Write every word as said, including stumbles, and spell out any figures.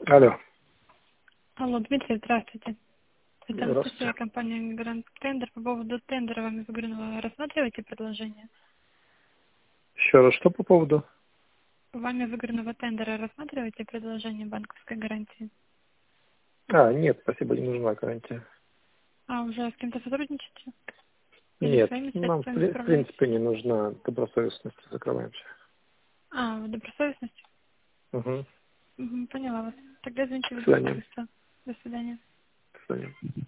Алло. Алло, Дмитрий, здравствуйте. Это Здравствуйте. Анастасия, компания Гранд Тендер. По поводу тендера вами выигранного рассматриваете предложение? Еще раз, что по поводу? Вами выигранного тендера рассматриваете предложение банковской гарантии? А, нет, спасибо, не нужна гарантия. А, уже с кем-то сотрудничаете? Или Нет, своими нам в средствами при- в справляетесь? принципе не нужна добросовестность, закрываемся. А, вы добросовестность? Угу. Мгм, поняла вас. Тогда извините, До веду свидания. быстро. До свидания. До свидания.